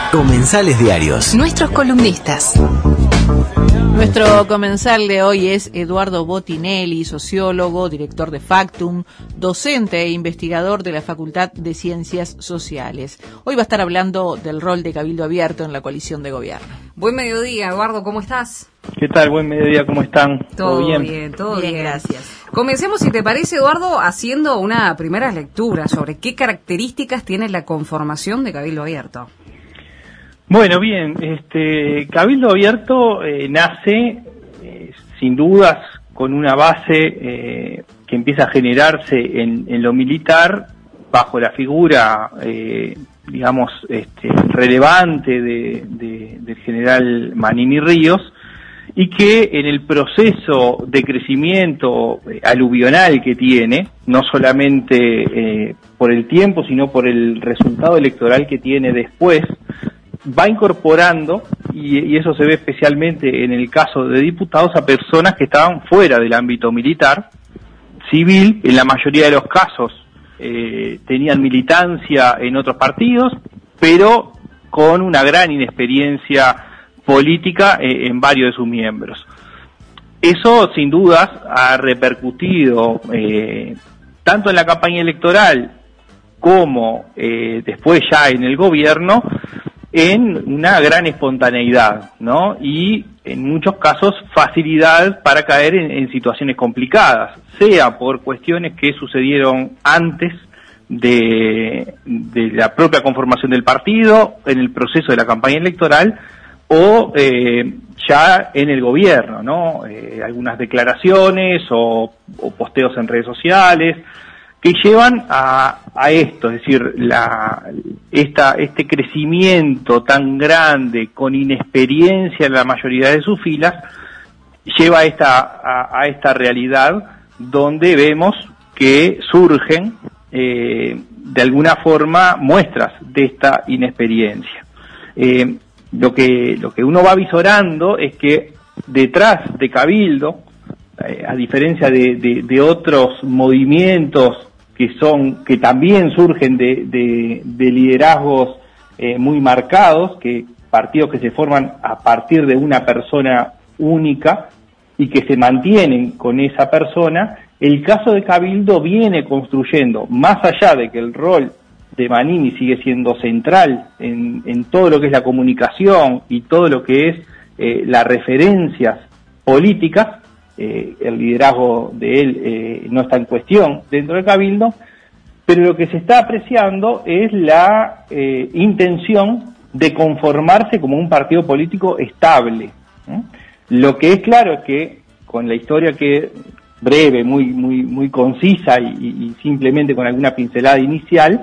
Comensales diarios. Nuestros columnistas. Nuestro comensal de hoy es Eduardo Botinelli, sociólogo, director de Factum, docente e investigador de la Facultad de Ciencias Sociales. Hoy va a estar hablando del rol de Cabildo Abierto en la coalición de gobierno. Buen mediodía, Eduardo, ¿cómo estás? ¿Qué tal? Buen mediodía, ¿cómo están? Todo bien, gracias. Comencemos, si te parece, Eduardo, haciendo una primera lectura sobre qué características tiene la conformación de Cabildo Abierto. Bueno, bien, Cabildo Abierto nace, sin dudas, con una base que empieza a generarse en lo militar, bajo la figura, relevante del general Manini Ríos, y que en el proceso de crecimiento aluvional que tiene, no solamente por el tiempo, sino por el resultado electoral que tiene después, va incorporando, y eso se ve especialmente en el caso de diputados, a personas que estaban fuera del ámbito militar, civil. En la mayoría de los casos tenían militancia en otros partidos, pero con una gran inexperiencia política en varios de sus miembros. Eso, sin dudas, ha repercutido tanto en la campaña electoral como después ya en el gobierno, en una gran espontaneidad, ¿no? Y en muchos casos facilidad para caer en situaciones complicadas, sea por cuestiones que sucedieron antes de la propia conformación del partido, en el proceso de la campaña electoral, o ya en el gobierno, ¿no? Algunas declaraciones o posteos en redes sociales que llevan a esto, es decir, este crecimiento tan grande, con inexperiencia en la mayoría de sus filas, lleva a esta realidad donde vemos que surgen de alguna forma muestras de esta inexperiencia. Lo que uno va visorando es que detrás de Cabildo, a diferencia de otros movimientos que también surgen de liderazgos muy marcados, partidos que se forman a partir de una persona única y que se mantienen con esa persona, el caso de Cabildo viene construyendo, más allá de que el rol de Manini sigue siendo central en todo lo que es la comunicación y todo lo que es las referencias políticas. El liderazgo de él no está en cuestión dentro del Cabildo, pero lo que se está apreciando es la intención de conformarse como un partido político estable. Lo que es claro es que, con la historia que breve, muy concisa y simplemente con alguna pincelada inicial,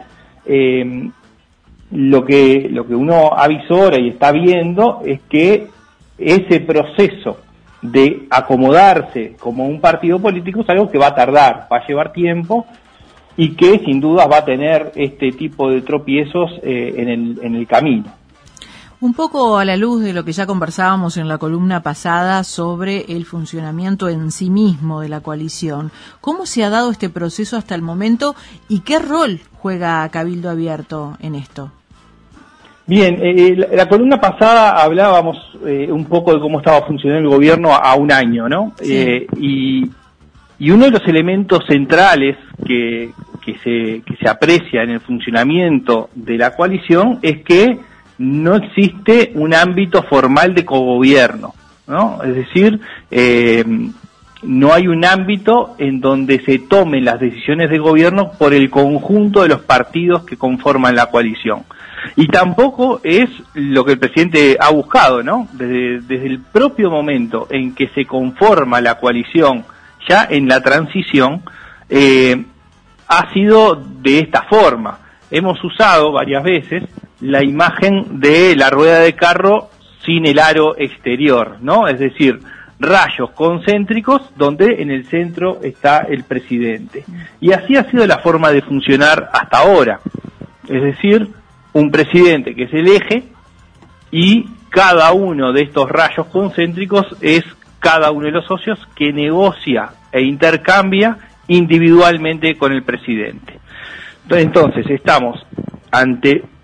lo que uno avisora y está viendo es que ese proceso de acomodarse como un partido político es algo que va a tardar, va a llevar tiempo, y que sin duda va a tener este tipo de tropiezos en el camino. Un poco a la luz de lo que ya conversábamos en la columna pasada sobre el funcionamiento en sí mismo de la coalición, ¿cómo se ha dado este proceso hasta el momento y qué rol juega Cabildo Abierto en esto? Bien, la columna pasada hablábamos un poco de cómo estaba funcionando el gobierno a un año, ¿no? Sí. Y uno de los elementos centrales que se aprecia en el funcionamiento de la coalición es que no existe un ámbito formal de cogobierno, ¿no? Es decir, no hay un ámbito en donde se tomen las decisiones de gobierno por el conjunto de los partidos que conforman la coalición. Y tampoco es lo que el presidente ha buscado, ¿no? Desde el propio momento en que se conforma la coalición, ya en la transición, ha sido de esta forma. Hemos usado varias veces la imagen de la rueda de carro sin el aro exterior, ¿no? Es decir, rayos concéntricos donde en el centro está el presidente. Y así ha sido la forma de funcionar hasta ahora. Es decir, un presidente que es el eje y cada uno de estos rayos concéntricos es cada uno de los socios que negocia e intercambia individualmente con el presidente. Entonces estamos ante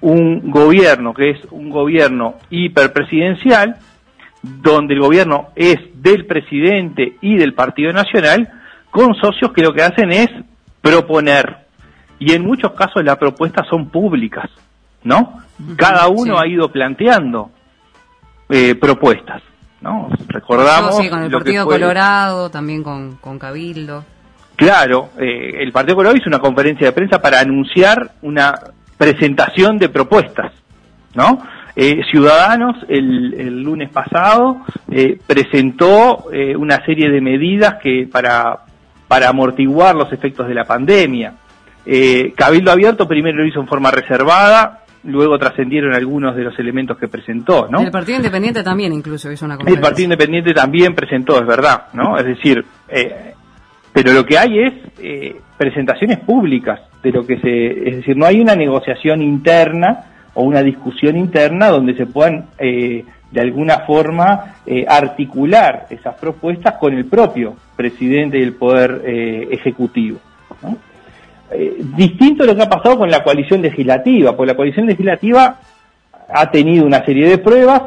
un gobierno que es un gobierno hiperpresidencial, donde el gobierno es del presidente y del Partido Nacional, con socios que lo que hacen es proponer, y en muchos casos las propuestas son públicas, ¿no? Cada uno ha ido planteando propuestas, ¿no? Recordamos con el Partido Colorado, también con Cabildo. Claro, el Partido Colorado hizo una conferencia de prensa para anunciar una presentación de propuestas, ¿no? Ciudadanos el lunes pasado presentó una serie de medidas que para amortiguar los efectos de la pandemia. Cabildo Abierto primero lo hizo en forma reservada, luego trascendieron algunos de los elementos que presentó, ¿no? El Partido Independiente también incluso hizo una conferencia. El Partido Independiente también presentó, es verdad, ¿no? Es decir, pero lo que hay es presentaciones públicas de lo que es decir, no hay una negociación interna o una discusión interna donde se puedan de alguna forma articular esas propuestas con el propio presidente y el Poder Ejecutivo, ¿no? Distinto a lo que ha pasado con la coalición legislativa, porque la coalición legislativa ha tenido una serie de pruebas,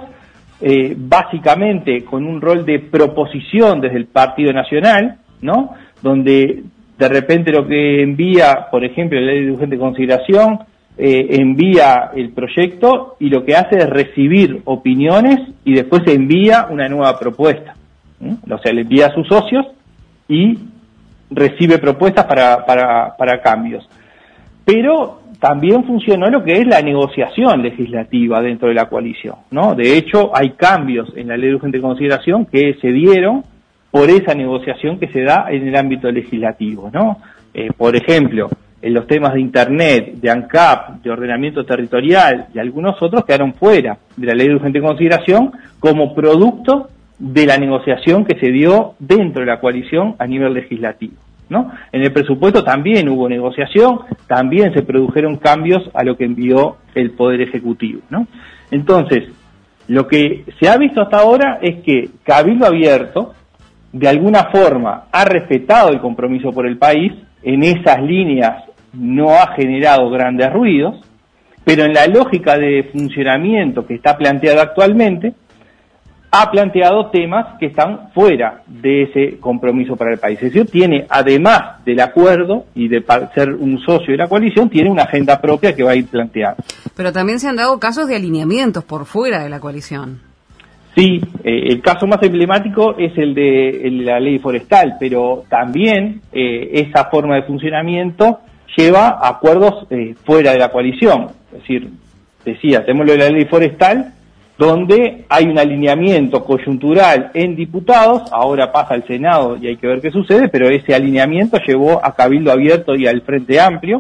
básicamente con un rol de proposición desde el Partido Nacional, ¿no? Donde de repente lo que envía, por ejemplo, la ley de urgente consideración, envía el proyecto y lo que hace es recibir opiniones y después envía una nueva propuesta, ¿sí? O sea, le envía a sus socios y recibe propuestas para cambios. Pero también funcionó lo que es la negociación legislativa dentro de la coalición, ¿no? De hecho, hay cambios en la ley de urgente consideración que se dieron por esa negociación que se da en el ámbito legislativo, ¿no? Por ejemplo, en los temas de Internet, de ANCAP, de ordenamiento territorial y algunos otros quedaron fuera de la ley de urgente consideración como producto de la negociación que se dio dentro de la coalición a nivel legislativo, ¿no? En el presupuesto también hubo negociación, también se produjeron cambios a lo que envió el Poder Ejecutivo, ¿no? Entonces, lo que se ha visto hasta ahora es que Cabildo Abierto, de alguna forma, ha respetado el compromiso por el país, en esas líneas no ha generado grandes ruidos, pero en la lógica de funcionamiento que está planteada actualmente, ha planteado temas que están fuera de ese compromiso para el país. Es decir, tiene, además del acuerdo y de ser un socio de la coalición, tiene una agenda propia que va a ir planteando. Pero también se han dado casos de alineamientos por fuera de la coalición. Sí, el caso más emblemático es el de la ley forestal, pero también esa forma de funcionamiento lleva a acuerdos fuera de la coalición. Es decir, decía, tenemos lo de la ley forestal, donde hay un alineamiento coyuntural en diputados, ahora pasa al Senado y hay que ver qué sucede, pero ese alineamiento llevó a Cabildo Abierto y al Frente Amplio,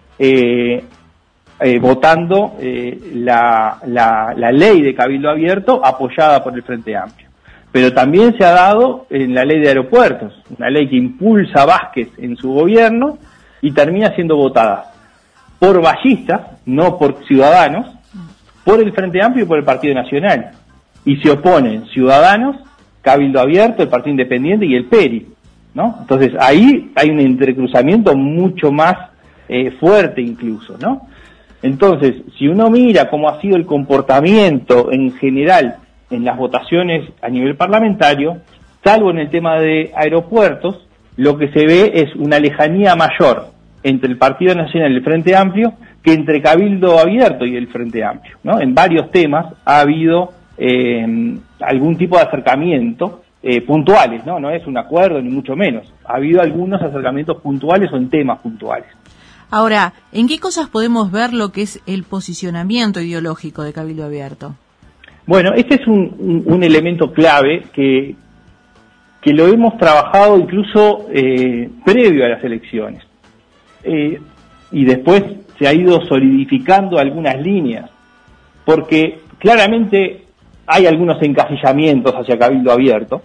votando la ley de Cabildo Abierto apoyada por el Frente Amplio. Pero también se ha dado en la ley de aeropuertos, una ley que impulsa a Vázquez en su gobierno y termina siendo votada por vallistas, no por ciudadanos, por el Frente Amplio y por el Partido Nacional. Y se oponen Ciudadanos, Cabildo Abierto, el Partido Independiente y el PERI, ¿no? Entonces ahí hay un entrecruzamiento mucho más fuerte incluso, ¿no? Entonces, si uno mira cómo ha sido el comportamiento en general en las votaciones a nivel parlamentario, salvo en el tema de aeropuertos, lo que se ve es una lejanía mayor entre el Partido Nacional y el Frente Amplio que entre Cabildo Abierto y el Frente Amplio, ¿no? En varios temas ha habido algún tipo de acercamiento puntuales, ¿no? No es un acuerdo ni mucho menos. Ha habido algunos acercamientos puntuales o en temas puntuales. Ahora, ¿en qué cosas podemos ver lo que es el posicionamiento ideológico de Cabildo Abierto? Bueno, este es un elemento clave que lo hemos trabajado incluso previo a las elecciones. Y después se ha ido solidificando algunas líneas, porque claramente hay algunos encasillamientos hacia Cabildo Abierto,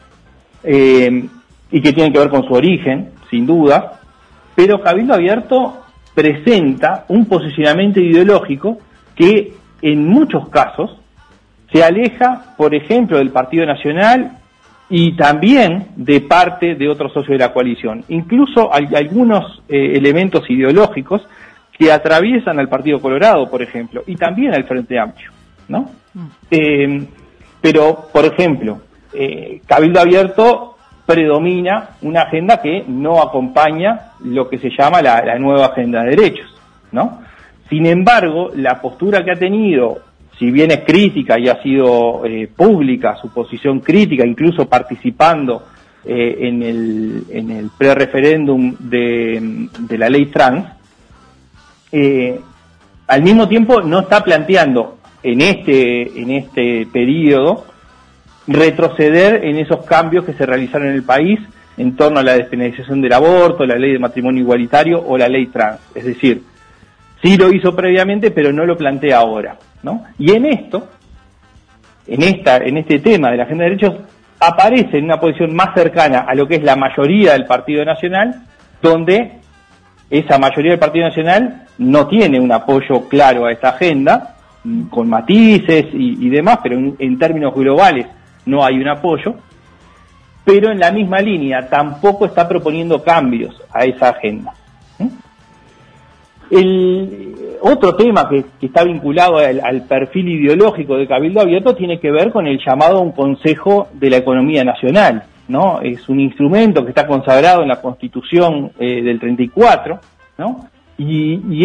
y que tienen que ver con su origen, sin duda, pero Cabildo Abierto presenta un posicionamiento ideológico que en muchos casos se aleja, por ejemplo, del Partido Nacional y también de parte de otros socios de la coalición. Incluso hay algunos elementos ideológicos que atraviesan al Partido Colorado, por ejemplo, y también al Frente Amplio, ¿no? Pero, por ejemplo, Cabildo Abierto predomina una agenda que no acompaña lo que se llama la nueva agenda de derechos, ¿no? Sin embargo, la postura que ha tenido, si bien es crítica y ha sido pública, su posición crítica, incluso participando en el pre-referéndum de la ley trans, al mismo tiempo no está planteando en este periodo retroceder en esos cambios que se realizaron en el país en torno a la despenalización del aborto, la ley de matrimonio igualitario o la ley trans. Es decir, sí lo hizo previamente, pero no lo plantea ahora, ¿no? Y en este tema de la agenda de derechos aparece en una posición más cercana a lo que es la mayoría del Partido Nacional, donde esa mayoría del Partido Nacional no tiene un apoyo claro a esta agenda, con matices y demás, pero en términos globales no hay un apoyo, pero en la misma línea tampoco está proponiendo cambios a esa agenda. El otro tema que está vinculado al perfil ideológico de Cabildo Abierto tiene que ver con el llamado a un Consejo de la Economía Nacional, ¿no? Es un instrumento que está consagrado en la Constitución del 34, ¿no? Y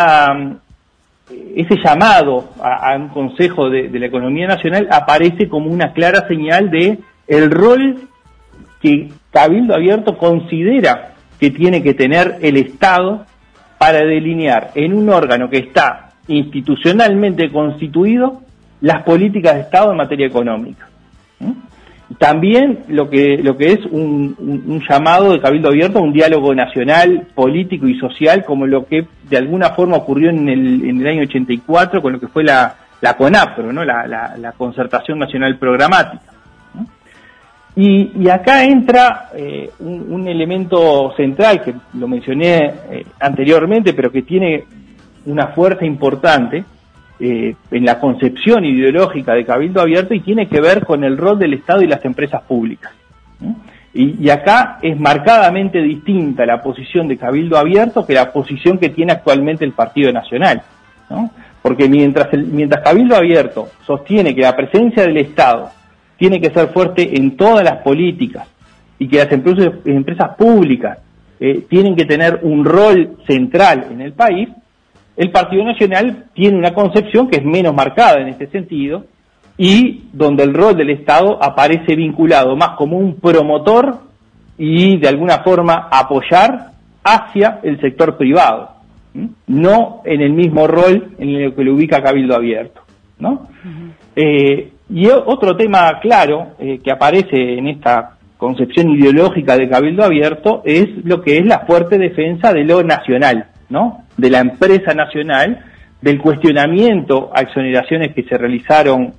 ese llamado a un Consejo de la Economía Nacional aparece como una clara señal de el rol que Cabildo Abierto considera que tiene que tener el Estado para delinear en un órgano que está institucionalmente constituido las políticas de Estado en materia económica. También lo que es un llamado de Cabildo Abierto a un diálogo nacional, político y social, como lo que de alguna forma ocurrió en el año 84 con lo que fue la CONAPRO, ¿no? la Concertación Nacional Programática. Y acá entra un elemento central que lo mencioné anteriormente, pero que tiene una fuerza importante en la concepción ideológica de Cabildo Abierto y tiene que ver con el rol del Estado y las empresas públicas. Y acá es marcadamente distinta la posición de Cabildo Abierto que la posición que tiene actualmente el Partido Nacional, ¿no? Porque mientras Cabildo Abierto sostiene que la presencia del Estado tiene que ser fuerte en todas las políticas y que las empresas públicas tienen que tener un rol central en el país, el Partido Nacional tiene una concepción que es menos marcada en este sentido y donde el rol del Estado aparece vinculado más como un promotor y de alguna forma apoyar hacia el sector privado, no en el mismo rol en el que lo ubica Cabildo Abierto, ¿no? Y otro tema claro que aparece en esta concepción ideológica de Cabildo Abierto es lo que es la fuerte defensa de lo nacional, ¿no? De la empresa nacional, del cuestionamiento a exoneraciones que se realizaron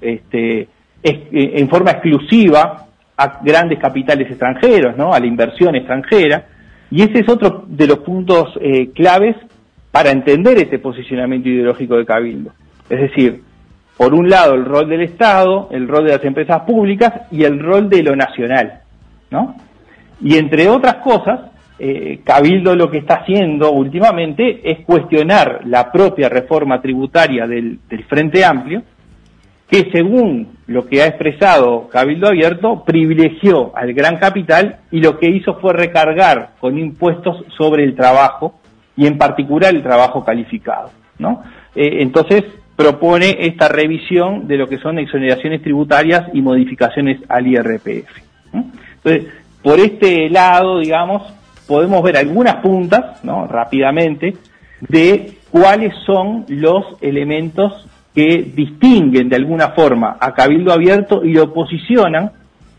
en forma exclusiva a grandes capitales extranjeros, ¿no? A la inversión extranjera, y ese es otro de los puntos claves para entender ese posicionamiento ideológico de Cabildo. Es decir, por un lado el rol del Estado, el rol de las empresas públicas y el rol de lo nacional, ¿no? Y entre otras cosas, Cabildo lo que está haciendo últimamente es cuestionar la propia reforma tributaria del Frente Amplio, que según lo que ha expresado Cabildo Abierto, privilegió al gran capital y lo que hizo fue recargar con impuestos sobre el trabajo y en particular el trabajo calificado, ¿no? Entonces propone esta revisión de lo que son exoneraciones tributarias y modificaciones al IRPF. Entonces, por este lado, digamos, podemos ver algunas puntas, ¿no? Rápidamente, de cuáles son los elementos que distinguen de alguna forma a Cabildo Abierto y lo posicionan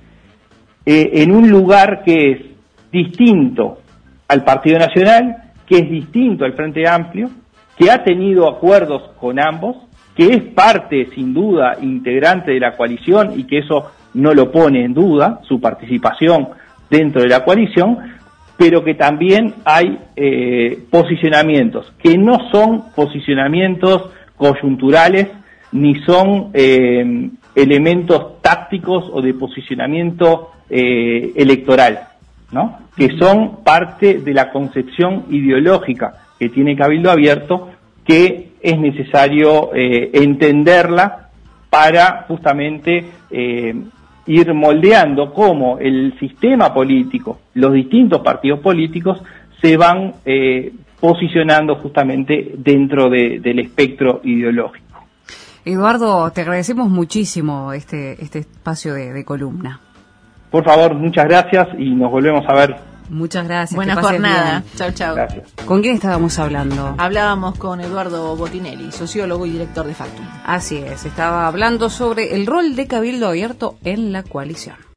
en un lugar que es distinto al Partido Nacional, que es distinto al Frente Amplio, que ha tenido acuerdos con ambos, que es parte, sin duda, integrante de la coalición y que eso no lo pone en duda, su participación dentro de la coalición, pero que también hay posicionamientos que no son posicionamientos coyunturales ni son elementos tácticos o de posicionamiento electoral, ¿no? Que son parte de la concepción ideológica que tiene Cabildo Abierto, que es necesario entenderla para justamente ir moldeando cómo el sistema político, los distintos partidos políticos se van posicionando justamente dentro del espectro ideológico. Eduardo, te agradecemos muchísimo este espacio de columna. Por favor, muchas gracias y nos volvemos a ver. Muchas gracias. Buena jornada. Chau, chau. Gracias. ¿Con quién estábamos hablando? Hablábamos con Eduardo Botinelli, sociólogo y director de Factum. Así es, estaba hablando sobre el rol de Cabildo Abierto en la coalición.